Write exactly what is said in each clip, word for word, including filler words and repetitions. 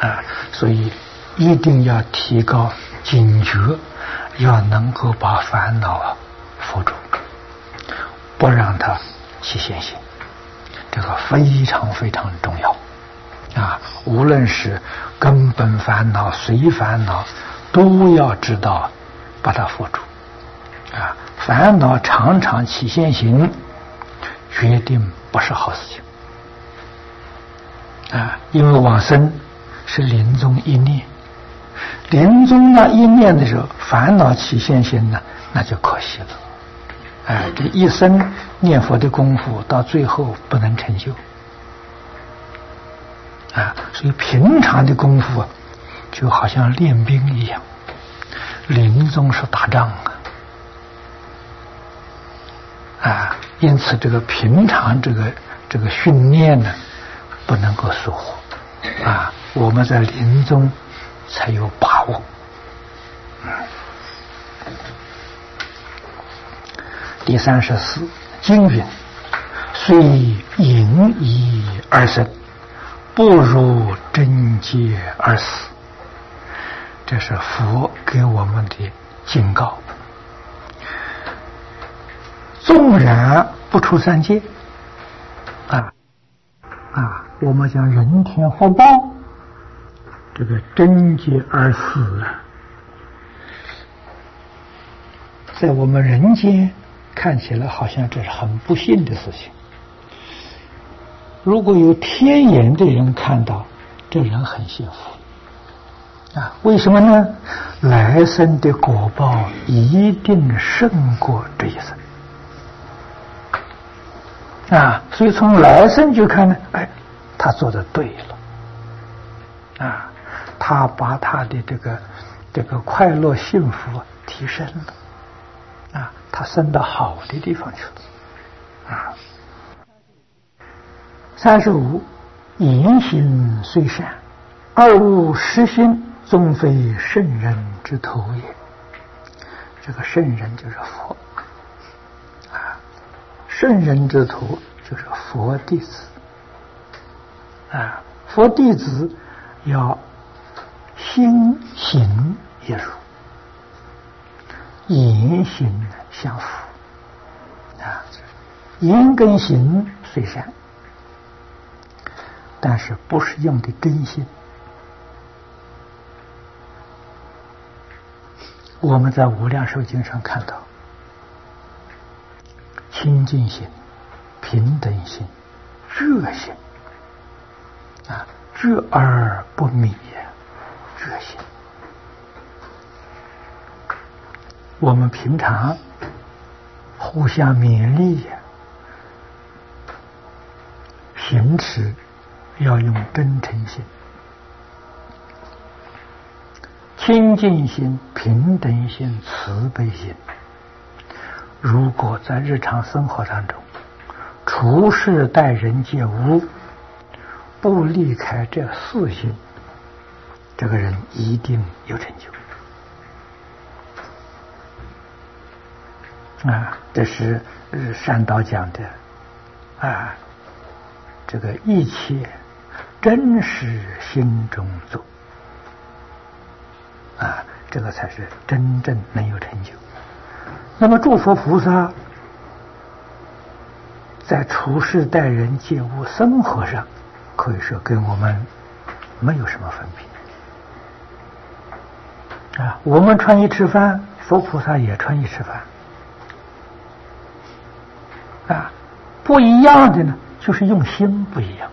啊，所以一定要提高警觉，要能够把烦恼扶住，不让它起现行，这个非常非常重要啊！无论是根本烦恼、随烦恼，都要知道把它扶住啊！烦恼常常起现行，决定不是好事情啊！因为往生是临终一念，临终那一念的时候，烦恼起现行呢，那就可惜了。哎，这一生念佛的功夫到最后不能成就啊！所以平常的功夫就好像练兵一样，临终是打仗啊！啊，因此这个平常这个这个训练呢，不能够疏忽啊！我们在临终才有把握。嗯。第三十四，经云：“虽隐逸而生，不如真戒而死。”这是佛给我们的警告。纵然不出三界，啊啊，我们讲人天福报，这个真戒而死啊，在我们人间看起来好像这是很不幸的事情。如果有天眼的人看到，这人很幸福啊！为什么呢？来生的果报一定胜过这一生啊！所以从来生就看呢，哎，他做的对了啊！他把他的这个这个快乐幸福提升了啊！他升到好的地方去了啊！三十五，言行虽善，而无实心，终非圣人之徒也。这个圣人就是佛啊，圣人之徒就是佛弟子啊。佛弟子要心行一如，言行相符啊。言跟行虽善，但是不是用的真心。我们在无量寿经上看到，清净心、平等心、热心啊，热而不迷，热心。我们平常互相勉励，行持要用真诚心、清净心、平等心、慈悲心。如果在日常生活当中处事待人接物不离开这四心，这个人一定有成就啊！这是善导讲的啊，这个一切真实心中做啊，这个才是真正能有成就。那么诸佛菩萨在处事待人接物生活上，可以说跟我们没有什么分别啊。我们穿衣吃饭，佛菩萨也穿衣吃饭啊。不一样的呢，就是用心不一样。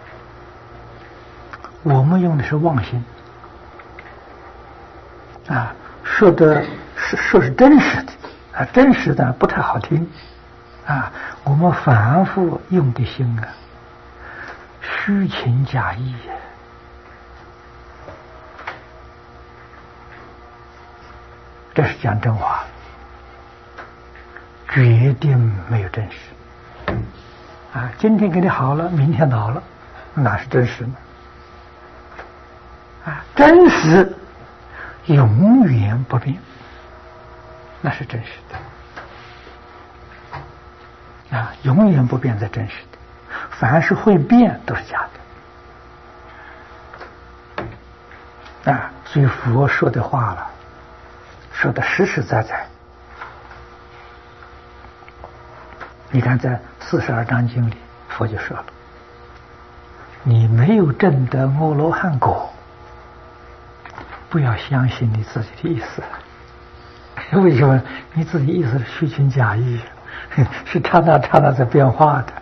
我们用的是妄心啊，说的是说是真实的啊，真实的不太好听啊。我们反复用的心啊，虚情假意，这是讲真话，决定没有真实啊。今天给你好了，明天恼了，哪是真实呢？啊，真实永远不变，那是真实的啊，永远不变在真实的，凡是会变都是假的啊，所以佛说的话了，说的实实在在。你看，在四十二章经里，佛就说了：“你没有证得阿罗汉果，不要相信你自己的意思。为什么？你自己意思是虚情假意，是刹那刹那在变化的，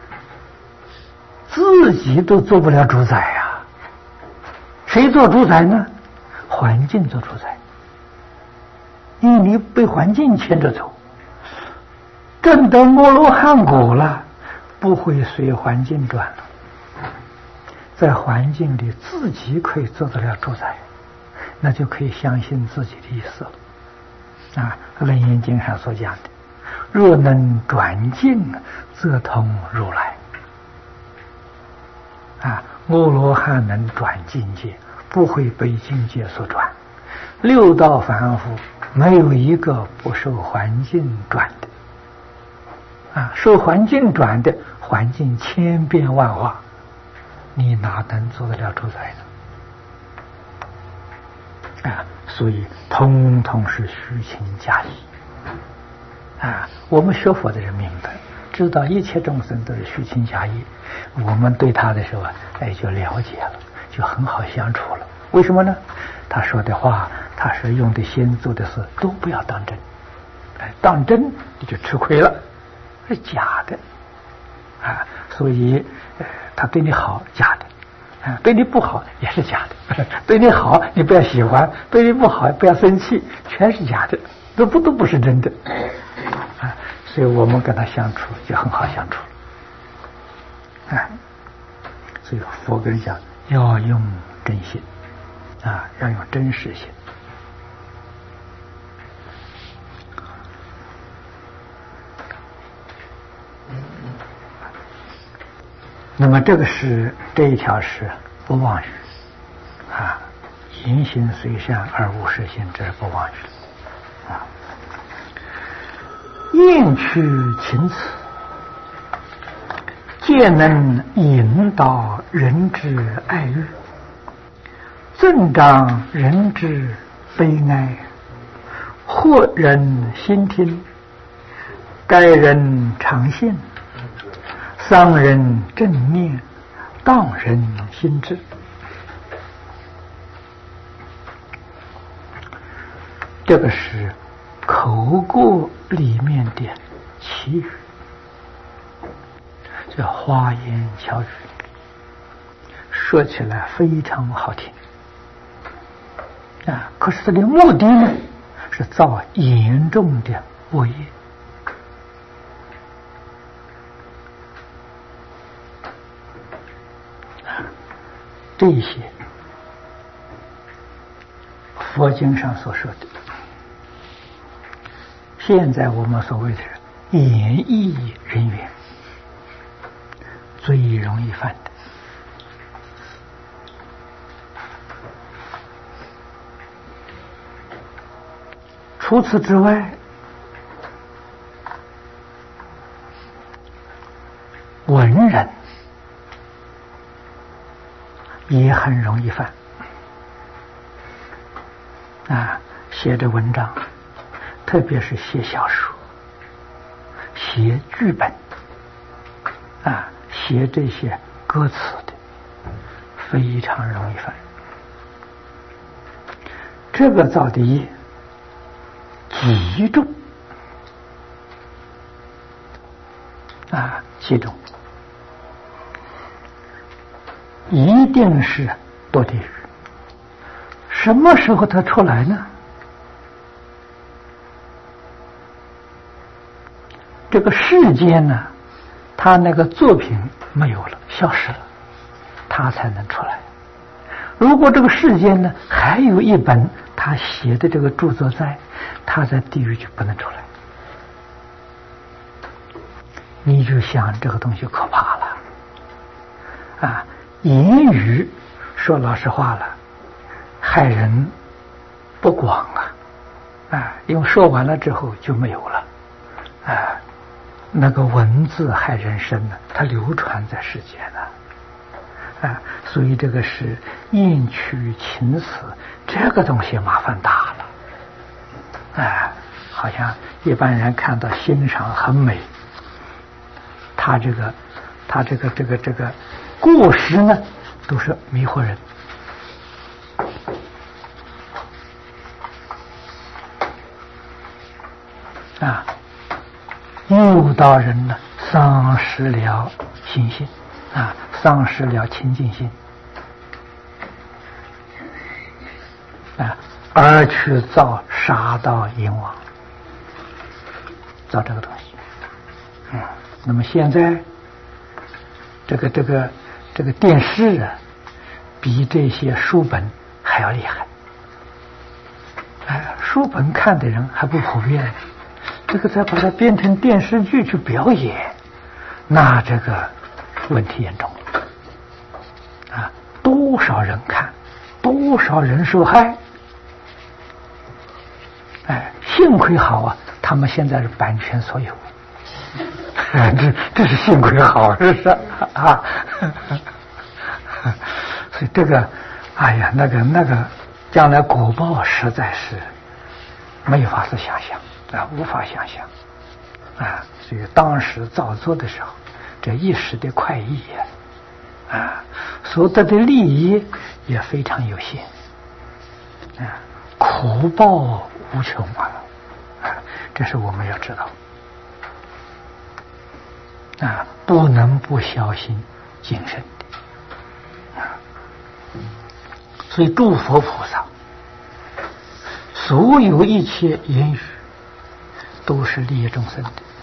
自己都做不了主宰呀、啊。谁做主宰呢？环境做主宰，因为你被环境牵着走。证得阿罗汉果了，不会随环境转了，在环境里自己可以做得了主宰，那就可以相信自己的意思了。啊，《楞严经》上所讲的，若能转境，则通如来。啊，阿罗汉能转境界，不会被境界所转。六道凡夫没有一个不受环境转的。啊，受环境转的，环境千变万化，你哪能做得了主宰呢？啊，所以通通是虚情假意。啊，我们学佛的人明白，知道一切众生都是虚情假意，我们对他的时候，哎，就了解了，就很好相处了。为什么呢？他说的话，他是用的心，做的事，都不要当真。哎，当真你就吃亏了。是假的啊，所以呃，他对你好，假的啊，对你不好也是假的。对你好，你不要喜欢；对你不好，不要生气，全是假的，都不都不是真的啊。所以我们跟他相处就很好相处啊。所以佛跟人讲，要用真心啊，要用真实心。那么这个是这一条是不妄语啊，言行随善而无实行，这是不妄语啊。厌去情辞，皆能引导人之爱欲，增长人之悲哀，惑人心听，该人常信，伤人正念，荡人心智。这个是口过里面的奇语，这花言巧语，说起来非常好听啊！可是这个目的呢，是造严重的恶业。这些佛经上所说的，现在我们所谓的演艺人员最容易犯的。除此之外，文人也很容易犯啊，写着文章，特别是写小说、写剧本啊，写这些歌词的，非常容易犯。这个造的业极重啊，极重。一定是堕地狱。什么时候他出来呢？这个世间呢，他那个作品没有了，消失了，他才能出来。如果这个世间呢还有一本他写的这个著作在，他在地狱就不能出来。你就想这个东西可怕了啊！言语说老实话了，害人不广啊，啊，因为说完了之后就没有了，啊，那个文字害人深呢，它流传在世间呢， 啊，所以这个是厌取情死，这个东西麻烦大了。哎，好像一般人看到欣赏很美，他这个他这个这个这个过失呢，都是迷惑人。啊，诱导人呢，丧失了心性，啊，丧失了清净心，啊，而去造杀盗淫妄，造这个东西。嗯，那么现在这个这个这个电视啊，比这些书本还要厉害。哎，书本看的人还不普遍。这个再把它编成电视剧去表演，那这个问题严重啊！多少人看，多少人受害。哎，幸亏好啊，他们现在是版权所有，这这是幸亏好，是不是啊？所以这个，哎呀，那个那个，将来果报实在是没有法子想象。啊，无法想象啊！所以当时造作的时候，这一时的快意呀，啊，所得的利益也非常有限，啊，苦报无穷啊！啊，这是我们要知道啊，不能不小心谨慎的啊！所以诸佛菩萨，所有一切言语，都是利益众生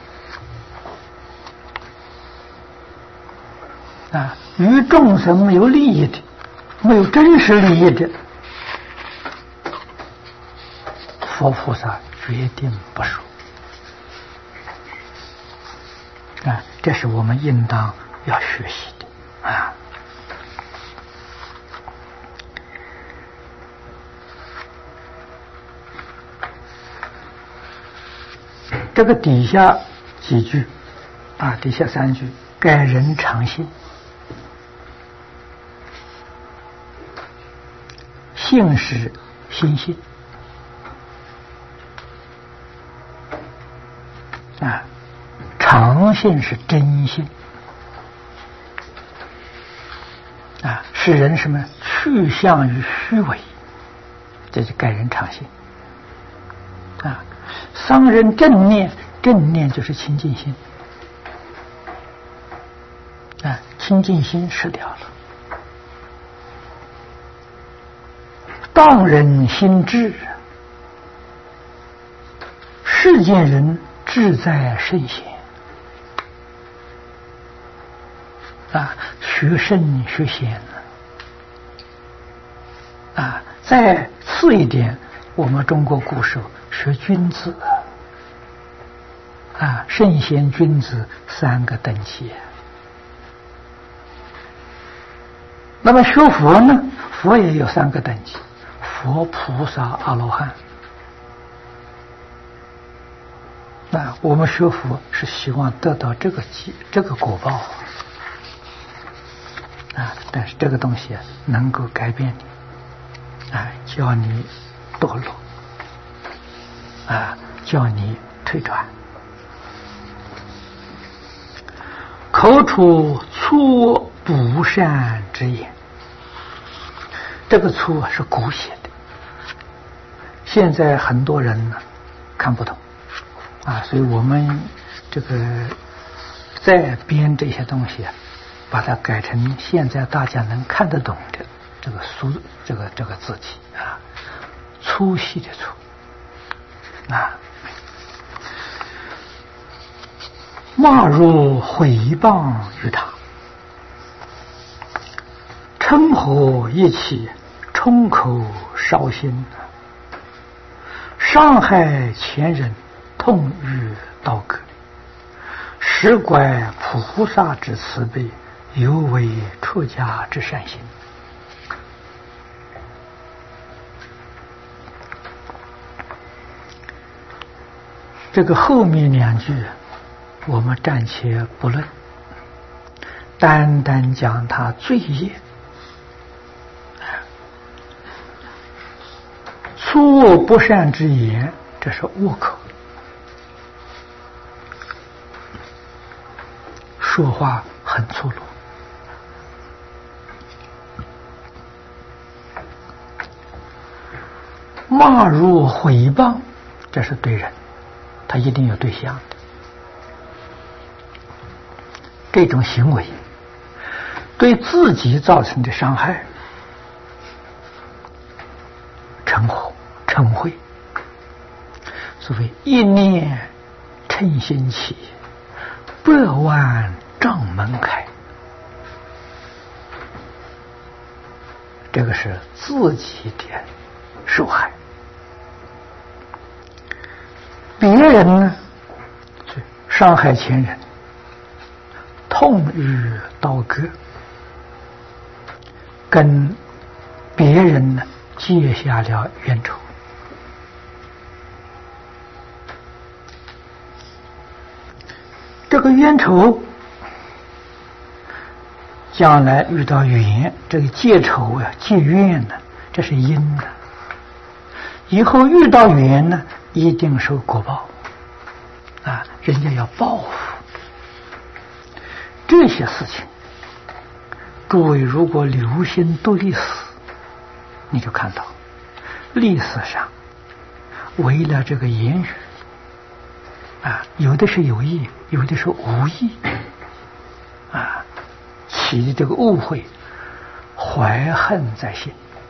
的啊！与众生没有利益的，没有真实利益的，佛菩萨决定不说啊！这是我们应当要学习的啊！这个底下几句啊，底下三句，该人常信，信是心性啊，常信是真信啊，使人什么去向于虚伪，这是该人常信啊。伤人正念，正念就是清净心啊，清净心失掉了。当人心智，世间人志在圣贤啊，学圣学贤啊，再次一点，我们中国古时候学君子啊，圣贤君子三个等级。那么学佛呢？佛也有三个等级：佛、菩萨、阿罗汉。那我们学佛是希望得到这个机这个果报啊，但是这个东西能够改变你啊，叫你堕落啊，叫你退转。口出粗不善之言，这个粗是古写的，现在很多人呢看不懂啊，所以我们这个再编这些东西，把它改成现在大家能看得懂的这个俗这个这个字体啊，粗细的粗啊。骂入毁谤于他，嗔火一起，冲口烧心，伤害前人，痛欲刀割，实怪菩萨之慈悲，犹为出家之善行。这个后面两句我们暂且不论，单单讲他罪业说不善之言，这是恶口。说话很粗鲁，骂辱毁谤，这是对人，他一定有对象的。这种行为对自己造成的伤害，嗔火嗔恚，所谓一念嗔心起，百万障门开。这个是自己的受害。别人呢，伤害前人，痛与刀割，跟别人呢结下了冤仇。这个冤仇将来遇到缘，这个结仇啊结怨呢，这是因的。以后遇到缘呢，一定受果报啊！人家要报复这些事情。诸位如果留心读历史，你就看到历史上为了这个言语啊，有的是有意，有的是无意啊，起的这个误会，怀恨在心。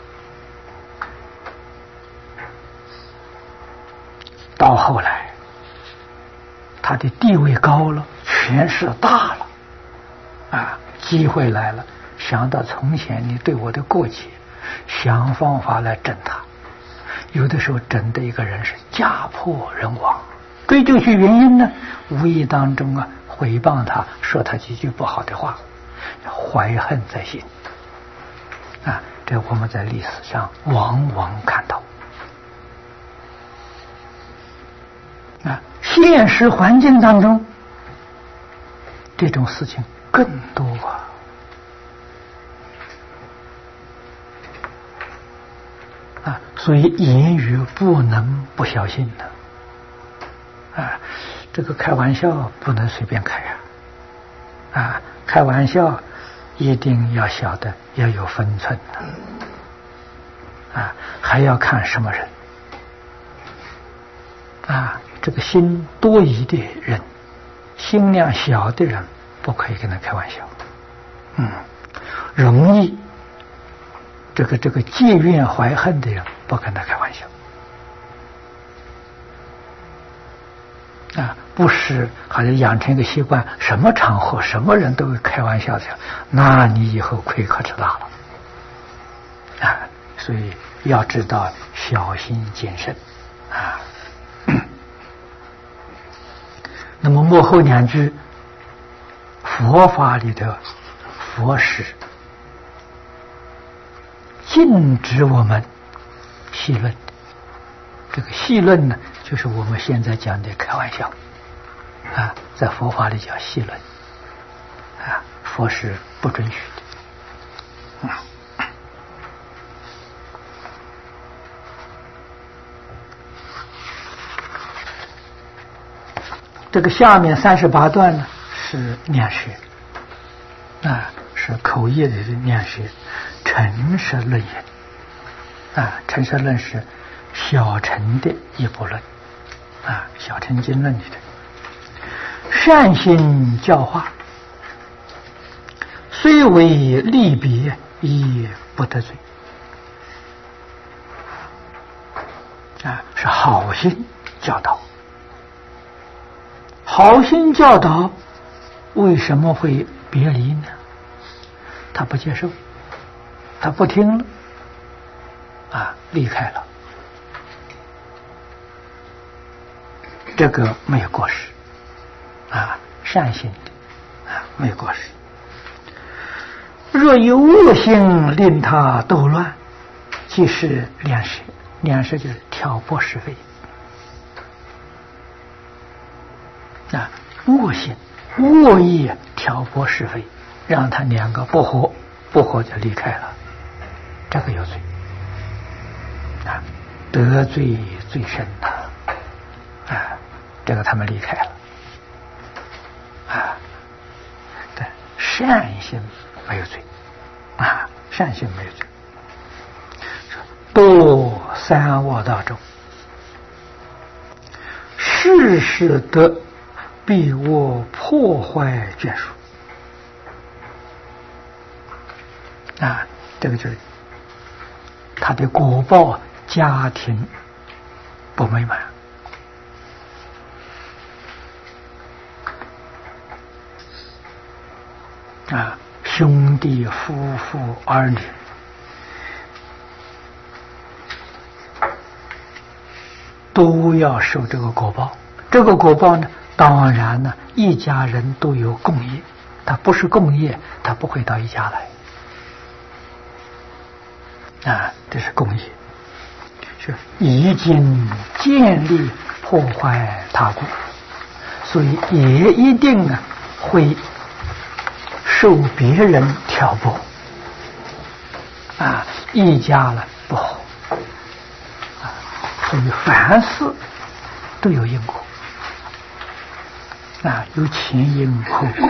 到后来他的地位高了，权势大了啊，机会来了，想到从前你对我的过节，想方法来整他。有的时候整的一个人是家破人亡，追究去原因呢，无意当中啊诽谤他，说他几句不好的话，怀恨在心啊，这我们在历史上往往看到啊，现实环境当中这种事情更多啊。啊，所以言语不能不小心的啊，这个开玩笑不能随便开啊，啊，开玩笑一定要晓得要有分寸的啊，还要看什么人啊，这个心多疑的人，心量小的人不可以跟他开玩笑，嗯，容易这个这个结怨怀恨的人不跟他开玩笑啊，不是好像养成一个习惯，什么场合什么人都会开玩笑的，那你以后亏可吃大了啊！所以要知道小心谨慎啊。那么幕后两句，佛法里的佛事禁止我们戏论，这个戏论呢，就是我们现在讲的开玩笑啊，在佛法里叫戏论啊，佛是不准许的啊。这个下面三十八段呢是念学啊，是口业的念学。陈实论言啊，陈实论是小乘的一部论啊，小乘经论里的善心教化，虽为利别，亦不得罪啊，是好心教导。好心教导为什么会别离呢？他不接受，他不听了啊，离开了，这个没有过失啊，善心的啊，没有过失。若有恶心令他斗乱，即是两舌，两舌就是挑拨是非啊，恶心恶意挑拨是非，让他两个不和，不和就离开了，这个有罪啊， 得罪最深的，啊，这个他们离开了，啊，对，善心没有罪，啊，善心没有罪。堕三恶道中，世事得必恶破坏眷属，啊，这个就是他的果报，家庭不美满，啊，兄弟、夫妇、儿女都要受这个果报。这个果报呢，当然呢，一家人都有共业，他不是共业，他不会到一家来。啊，这是共业，是已经建立破坏他国，所以也一定啊会受别人挑拨，啊，一家了不好，啊，所以凡事都有因果，啊，有前因后果，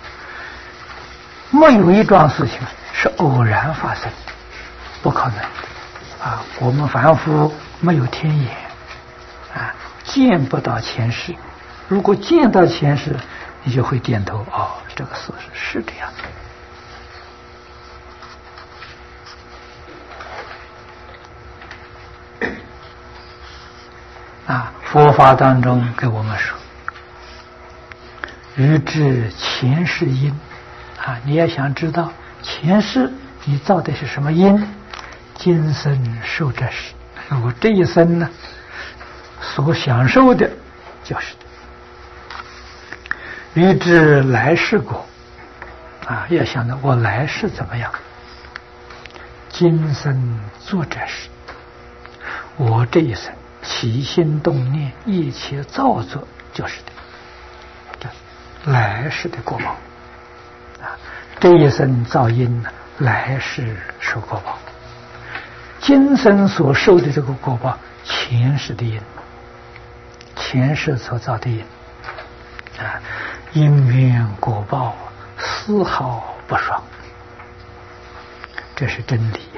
没有一桩事情是偶然发生，不可能，啊，我们凡夫没有天眼，啊，见不到前世。如果见到前世，你就会点头，哦，这个事是这样的。啊，佛法当中给我们说，欲知前世因，啊，你要想知道前世你造的是什么因，今生受这事，我这一生呢所享受的就是欲知来世果，啊，要想到我来世怎么样，今生做这事，我这一生起心动念一切造作就是的，来世的果报，啊，这一生造因呢，来世受果报，今生所受的这个果报，前世的因，前世所造的因，啊，因缘果报丝毫不爽，这是真理呀。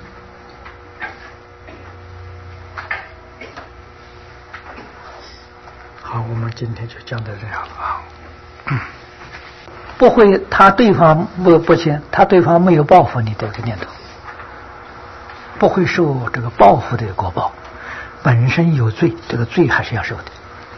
好，我们今天就讲到这样了啊。嗯，不会，他对方不不行，他对方没有报复你这个念头，不会受这个报复的果报，本身有罪，这个罪还是要受的。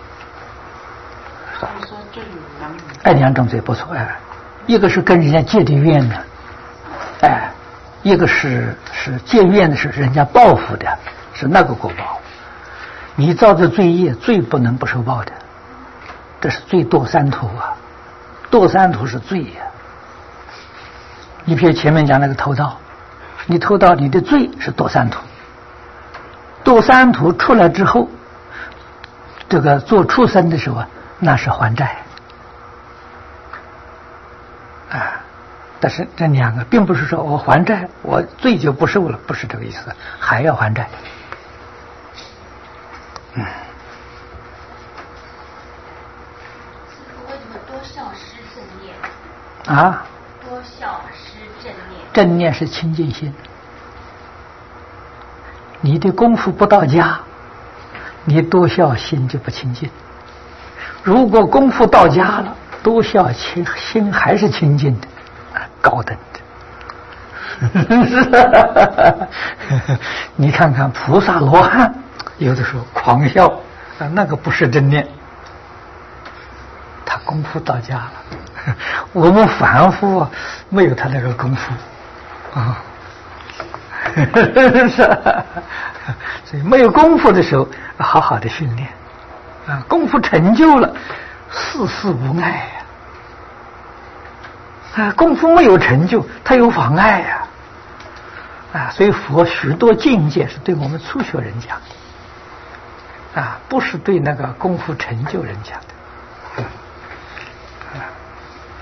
所以说这有两种， 哎，两种罪不错，哎，一个是跟人家结的怨呢，哎，一个是是结怨的是人家报复的，是那个果报。你造的罪业，罪不能不受报的，这是罪堕三途啊，堕三途是罪呀。你比如前面讲那个偷盗，你偷盗，你的罪是堕三途，堕三途出来之后，这个做畜生的时候啊，那是还债啊。但是这两个并不是说我还债，我罪就不受了，不是这个意思，还要还债。嗯。 为什么多孝施正念？ 啊？ 多孝施正念。 正念是清净心。你的功夫不到家，你多孝心就不清净。如果功夫到家了，多孝心心还是清净的，高等的。你看看菩萨罗汉，有的时候狂笑啊，那个不是正念，他功夫到家了。我们凡夫啊，没有他那个功夫啊。所以没有功夫的时候，好好的训练啊，功夫成就了，事事无碍呀。啊，功夫没有成就，它有妨碍呀。啊，所以佛许多境界是对我们初学人讲的，啊，不是对那个功夫成就人讲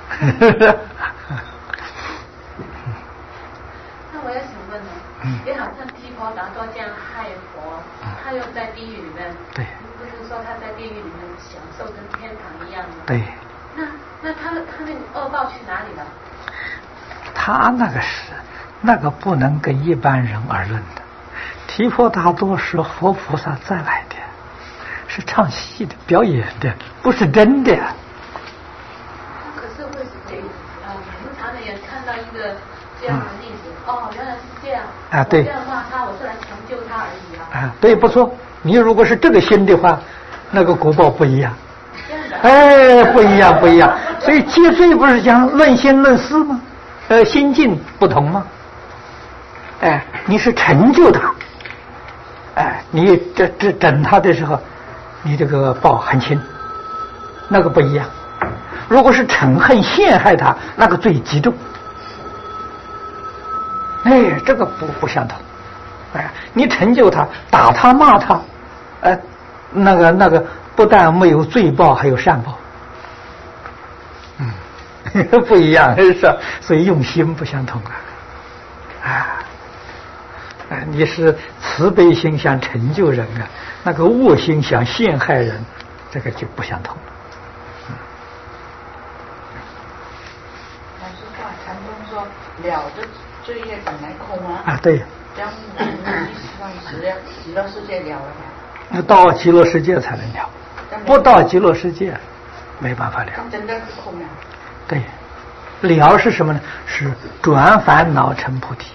的。那我也想问呢，也想像提婆达多这样害佛，他又在地狱里面， 对， 不是说他在地狱里面享受跟天堂一样吗？ 对。 那那他的他那个恶报去哪里了？ 他那个是那个不能跟一般人而论的。提婆达多是佛菩萨再来的，是唱戏的、表演的，不是真的。 可是会给呃平常的人看到一个这样的例子，嗯、哦，原来是这样啊，对， 我这样骂他，我是来成就他而已啊。 啊，对，不错。你如果是这个心的话，那个果报不一样。 这样的。 哎，不一样，不一样。所以戒罪不是讲论心论事吗？呃，心境不同吗？哎，你是成就他，哎，你这这整他的时候，你这个报很轻，那个不一样。如果是嗔恨陷害他，那个罪极重。哎，这个不不相同。哎，你成就他，打他骂他，哎，那个那个不但没有罪报，还有善报。嗯，不一样是吧？所以用心不相同啊。啊。啊，你是慈悲心想成就人啊，那个恶心想陷害人，这个就不相同了。 老师话，禅宗说了的罪业本来空啊。 啊，对。 将我们希望极乐极乐世界了了。 那到极乐世界才能了，不到极乐世界没办法了。 真的是空啊。 对，了是什么呢？是转烦恼成菩提。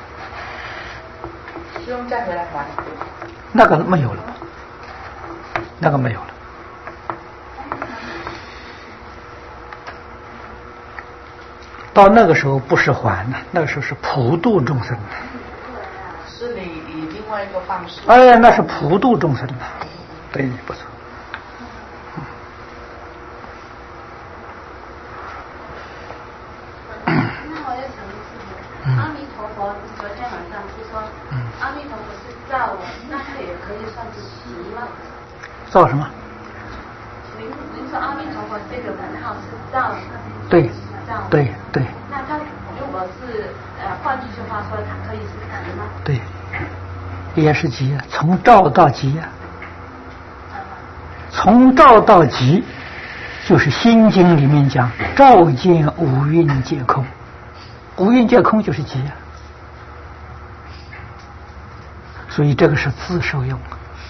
不用再回来还。 那个没有了，那个没有了。到那个时候不是还了，那个时候是普度众生。 是你以另外一个方式。 哎呀，那是普度众生的，对你不错。 那我要想的是，阿弥陀佛昨天晚上是说，阿弥陀佛是造我，那他也可以算是习吗？ 造什么？ 您您说阿弥陀佛这个门号是造， 对， 造， 对对。 那他如果是呃，换句话说，他可以是习吗？ 对，也是集啊，从照到集啊，从照到集。就是《心经》里面讲，照见五蕴皆空，五蕴皆空就是集啊，所以这个是自受用，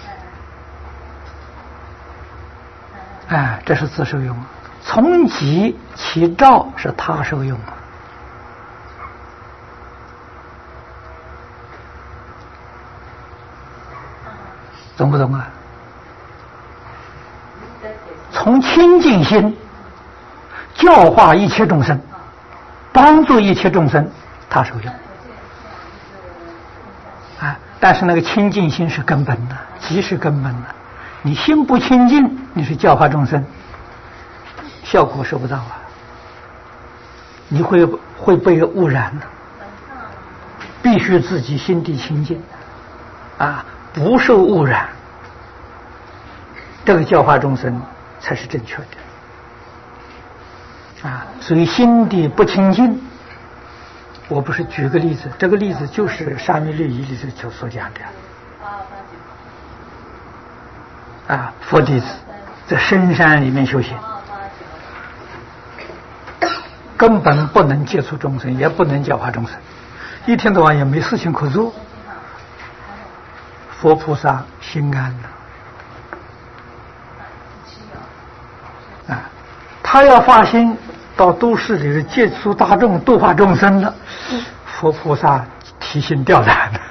哎，这是自受用，从集起照是他受用，懂不懂啊？从清净心教化一切众生，帮助一切众生，他受用啊。但是那个清净心是根本的，即是根本的。你心不清净，你是教化众生，效果收不到啊。你会会被污染的，必须自己心地清净啊，不受污染，这个教化众生才是正确的啊！所以心地不清净，我不是举个例子，这个例子就是《沙弥律仪》里头所讲的啊。佛弟子在深山里面修行，根本不能接触众生，也不能教化众生，一天到晚也没事情可做，佛菩萨心安了。啊，他要发心到都市里接触大众、度化众生了，佛菩萨提心吊胆的，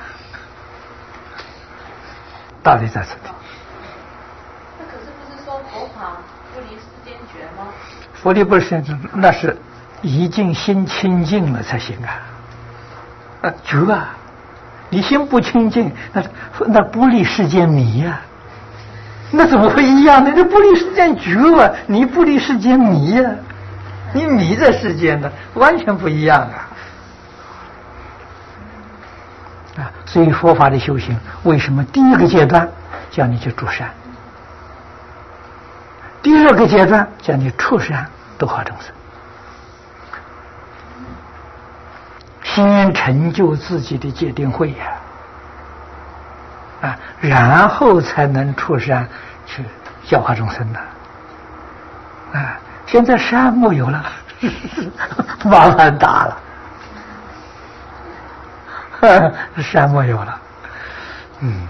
道理在这里。 那可是不是说佛法不离世间觉吗？ 佛离不是现实，那是已经心清净了才行啊。啊，觉啊，你心不清净，那那不离世间迷呀、啊。那怎么会一样呢？这不离世间觉啊，你不离世间迷呀、啊，你迷在世间的，完全不一样啊！啊，所以佛法的修行，为什么第一个阶段叫你去助善，第二个阶段叫你出善度化众生？心先成就自己的戒定慧呀、啊，啊，然后才能出山去教化众生的。啊，现在山没有了，麻烦大了，山没有了，嗯，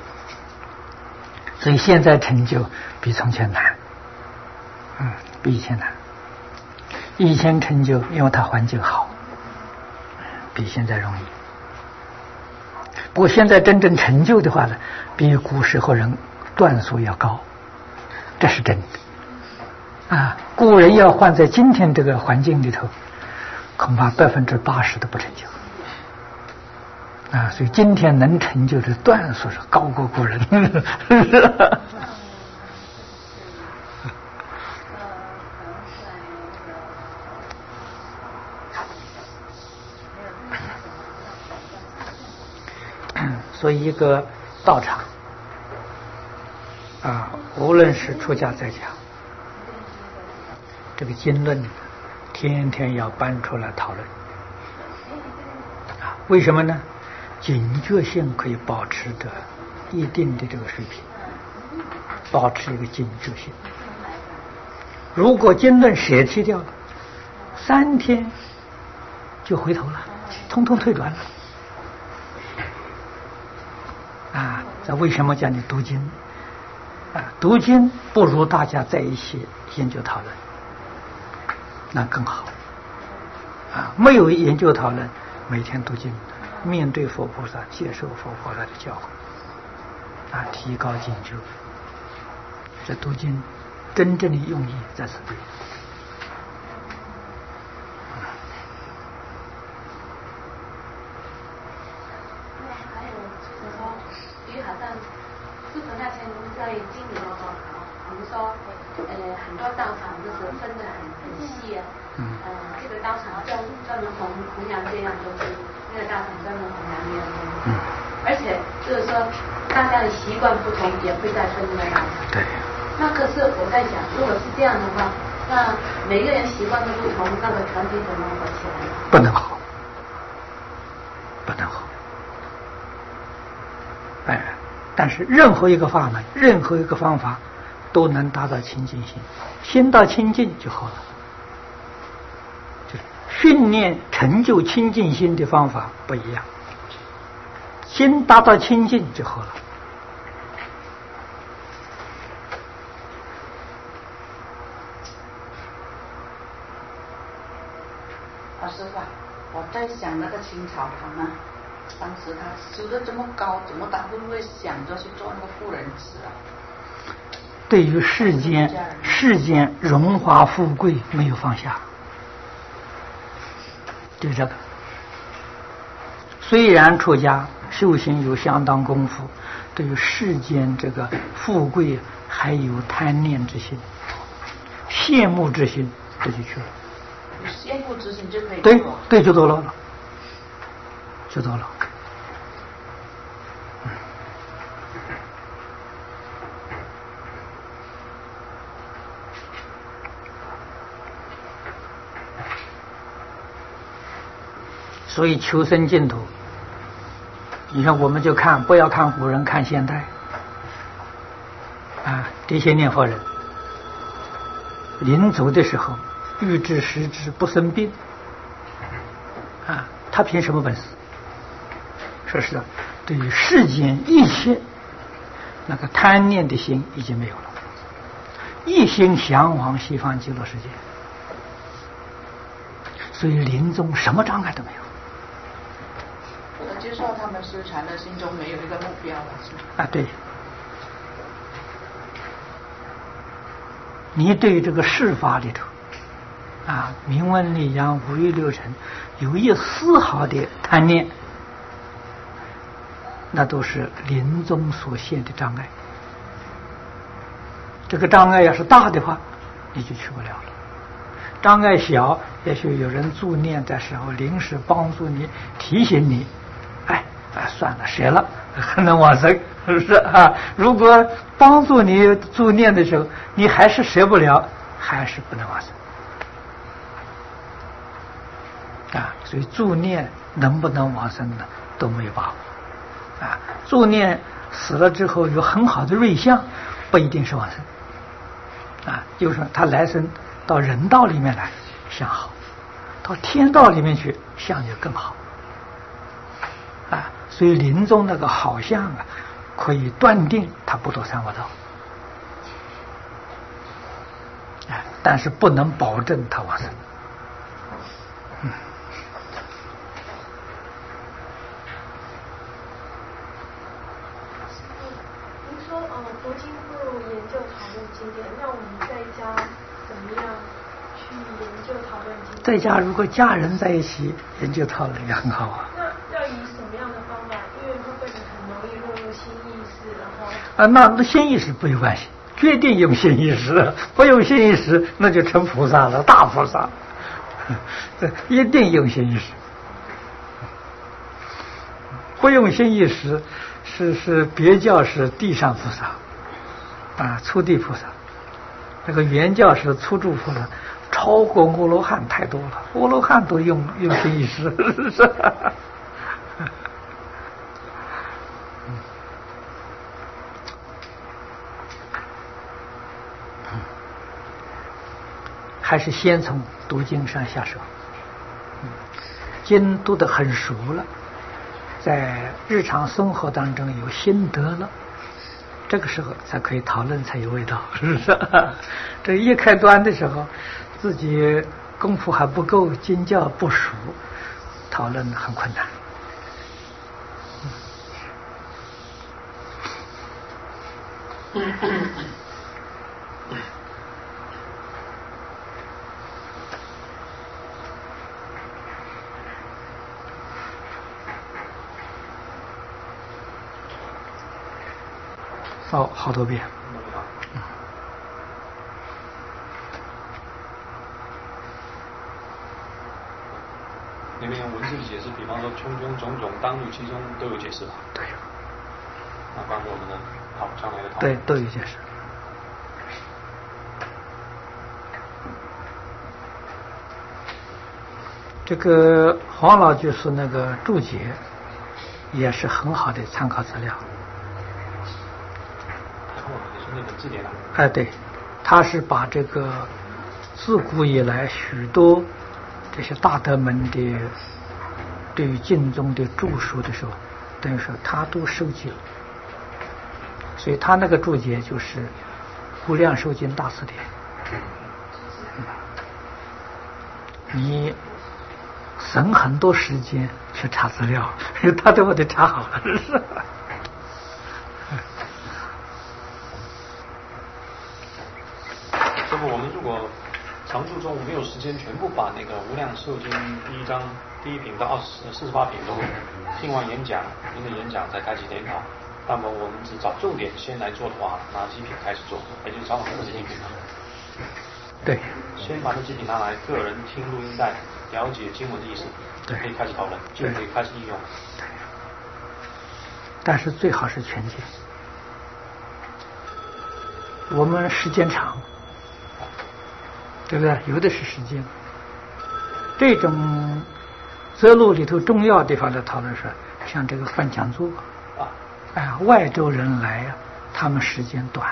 所以现在成就比从前难，嗯，比以前难。以前成就，因为它环境好，比现在容易。不过现在真正成就的话呢，比古时候人段数要高，这是真的。啊，古人要换在今天这个环境里头，恐怕百分之八十都不成就。啊，所以今天能成就的段数是高过古人。所以一个道场啊，无论是出家在家，这个经论天天要搬出来讨论啊。为什么呢？警觉性可以保持着一定的这个水平，保持一个警觉性。如果经论舍弃掉了，三天就回头了，通通退转了。啊，这为什么叫你读经？啊，读经不如大家在一起研究讨论，那更好。啊，没有研究讨论，每天读经，面对佛菩萨，接受佛菩萨的教诲，啊，提高警觉。这读经真正的用意在此地。 很多道场就是分得很很细啊，嗯，呃，这个道场专专门弘弘扬这样东西，那个道场专门弘扬那样东西，嗯，而且就是说大家的习惯不同，也会再分那个道场。 对。 那可是我在想，如果是这样的话，那每个人习惯都不同，那个团体怎么合起来？ 不能好，不能好。哎，但是任何一个法门，任何一个方法，都能达到清净心，心到清净就好了。就是训练成就清净心的方法不一样，心达到清净就好了。 老师傅，我在想那个清朝他们，当时他修得这么高，怎么他会不会想着去做那个妇人祠啊？ 对于世间世间荣华富贵没有放下，就这个。虽然出家修行有相当功夫，对于世间这个富贵还有贪念之心、羡慕之心，这就去了。 羡慕之心就可以对对，就堕落了，就堕落。所以求生净土，你看我们就看，不要看古人，看现代啊，这些念佛人临走的时候欲知时知不生病啊，他凭什么本事？说实在，对于世间一切那个贪念的心已经没有了，一心向往西方极乐世界，所以临终什么障碍都没有。 就说他们修禅的心中没有一个目标了，是吗？ 啊，对。你对这个世法里头，啊，名闻利养、五欲六尘，有一丝毫的贪念，那都是临终所现的障碍。这个障碍要是大的话，你就去不了了。障碍小，也许有人助念的时候临时帮助你、提醒你。哎，啊，算了，舍了，还能往生，是不是啊？如果帮助你助念的时候，你还是舍不了，还是不能往生。 啊，所以助念能不能往生呢，都没有把握啊。助念死了之后有很好的瑞相，不一定是往生啊，就是说他来生到人道里面来相好，到天道里面去相就更好啊。所以临终那个好相啊，可以断定他不堕三恶道。但是不能保证他往生。嗯。 您说，呃，读经不如研究讨论经典，那我们在家怎么样去研究讨论经典？ 在家如果家人在一起研究讨论也很好啊。 那要以什么样的方法？因为会不会很容易落入新意识，然后？ 啊，那那新意识没有关系。决定用心意识，不用心意识那就成菩萨了，大菩萨。这一定用心意识，不用心意识是是别教是地上菩萨啊，初地菩萨。这个原教是初住菩萨，超过阿罗汉太多了，阿罗汉都用用心意识。是还是先从读经上下手，经读得很熟了，在日常生活当中有心得了，这个时候才可以讨论，才有味道，是不是？这一开端的时候，自己功夫还不够，经教不熟，讨论很困难。烧好多遍。嗯。 里面用文字解释，比方说种种种种当律其中都有解释吧？ 对。 那帮助我们的好将来的讨对都有解释。这个黄老居士那个注解也是很好的参考资料。 那本字典啊？ 哎，对，他是把这个自古以来许多这些大德们的对于经中的注释的时候，等于说他都收集了，所以他那个注解就是《无量寿经大辞典》。你省很多时间去查资料，他都把它查好了，是不是？ 这么我们如果常住中没有时间全部把那个《无量寿经》第一章第一品到二十四十八品都听完演讲，您的演讲再开启检讨。那么我们只找重点先来做的话，哪几品开始做？也就是找我们这几品。 对。 先把这几品拿来，个人听录音带，了解经文的意思，就可以开始讨论，就可以开始应用。 对。但是最好是全经。我们时间长。对不对？有的是时间。这种择录里头重要地方的讨论说，像这个办讲座，哎呀，外州人来呀、啊，他们时间短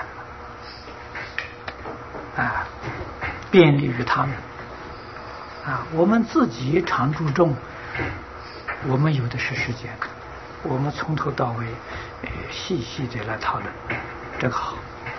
了，啊，便利于他们。啊，我们自己常注重，我们有的是时间，我们从头到尾，呃，细细的来讨论，这个好。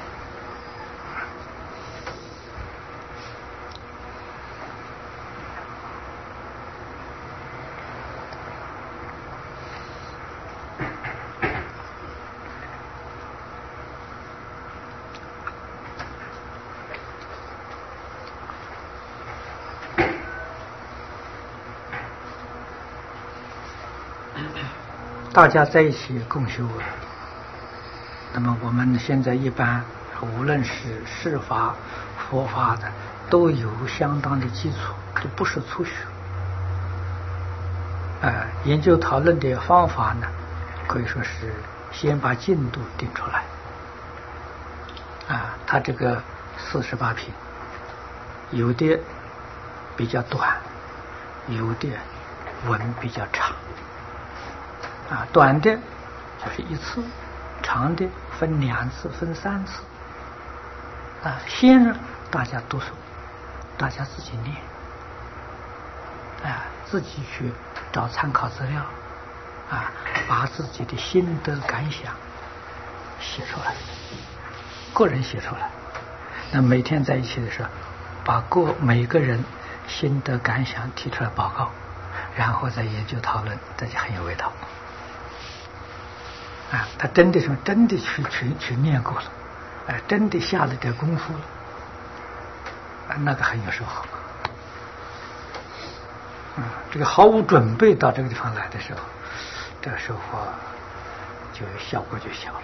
大家在一起共修，那么我们现在一般无论是释法、佛法的，都有相当的基础，都不是初学。呃，研究讨论的方法呢，可以说是先把进度定出来。啊，他这个四十八品，有的比较短， 有的文比较长，啊，短的就是一次，长的分两次、分三次。啊，先让大家读书，大家自己念，啊，自己去找参考资料，啊，把自己的心得感想写出来，个人写出来。那每天在一起的时候，把各每个人心得感想提出来报告，然后再研究讨论，这就很有味道。啊，他真的是真的去去去念过了。哎，真的下了点功夫了，啊，那个很有收获。啊，这个毫无准备到这个地方来的时候，这个收获就效果就小了。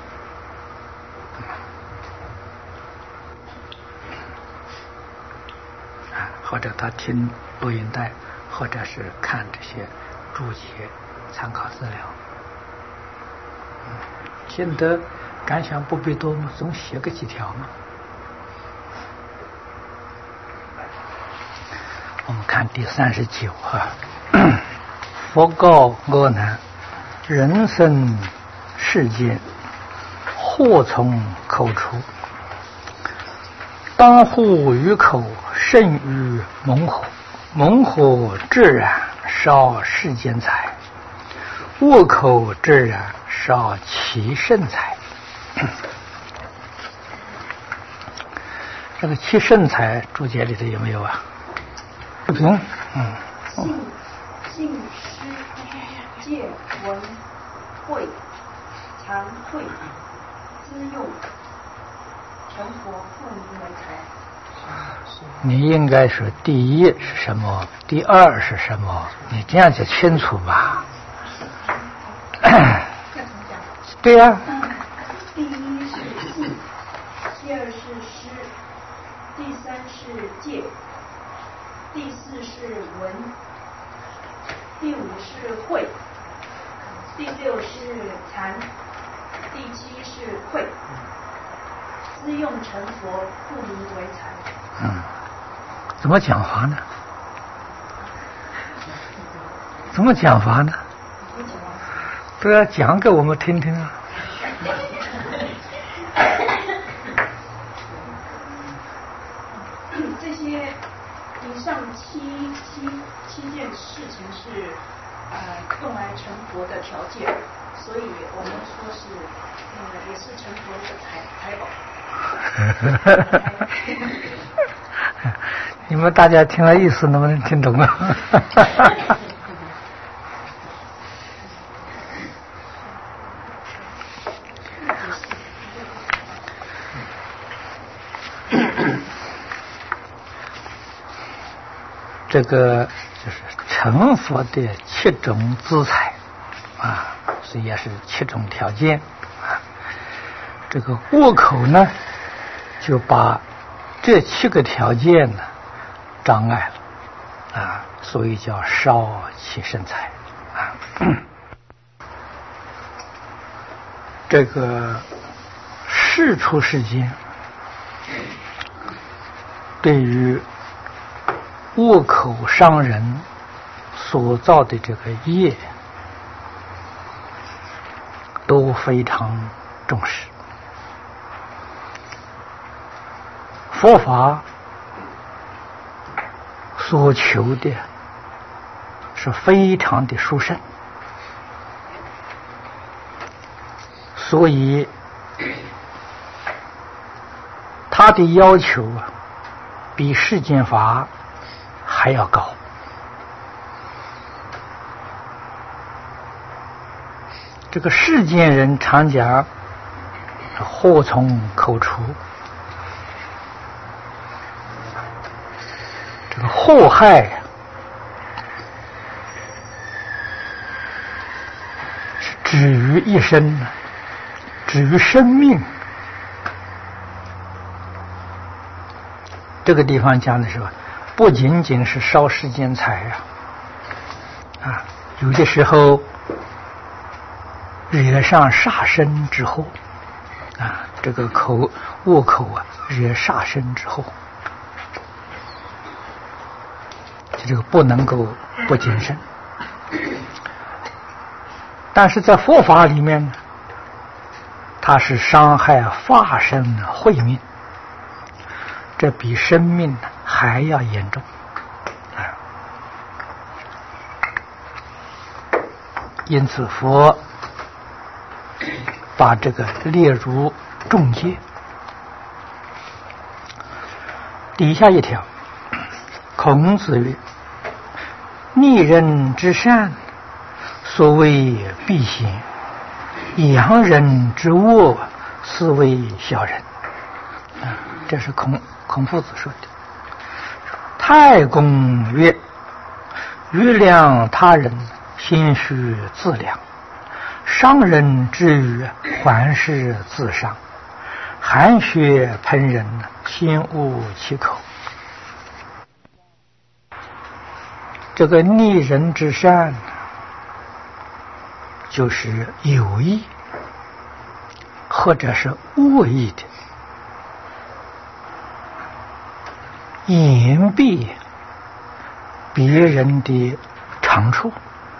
啊，或者他听录音带，或者是看这些注解、参考资料，嗯，心得感想不必多嘛，总写个几条嘛。我们看第三十九啊，佛告阿难：人生世间，祸从口出。当护于口，甚于猛火。猛火自然，烧世间财；恶口自然，烧其身财。这个七圣财注解里头有没有啊？不平，嗯， 信、信施、戒、闻、慧、常慧、资用、成佛，复名为财。 你应该说第一是什么，第二是什么，你这样就清楚吧。对呀、啊。 第一是信，第二是施，第三是戒，第四是闻，第五是慧，第六是禅，第七是慧。资用成佛，复名为财。 嗯，怎么讲法呢？怎么讲法呢？都要讲给我们听听啊。 这些以上七七七件事情是呃用来成佛的条件，所以我们说是呃也是成佛的财财宝。 你们大家听了意思能不能听懂啊？这个就是成佛的七种资财啊，所以也是七种条件啊。这个恶口呢，就把这七个条件呢障碍了啊，所以叫烧其身财啊。这个世出世间对于恶口伤人所造的这个业都非常重视。佛法所求的是非常的殊胜，所以他的要求啊，比世间法还要高。这个世间人常讲祸从口出，这个祸害是止于一生，止于生命。这个地方讲的是吧，不仅仅是烧世间财啊，啊，有的时候惹上杀身之祸啊，这个口恶口啊，惹杀身之祸，这这个不能够不谨慎。但是在佛法里面呢，它是伤害法身的慧命，这比生命还要严重。因此佛把这个列入重戒。底下一条，孔子曰：逆人之善，所谓必行；扬人之恶，是谓小人。啊，这是孔孔夫子说的。太公曰：欲量他人，心须自量；伤人之语，还是自伤。含血喷人，心恶其口。这个逆人之善，就是有意或者是恶意的掩蔽别人的长处，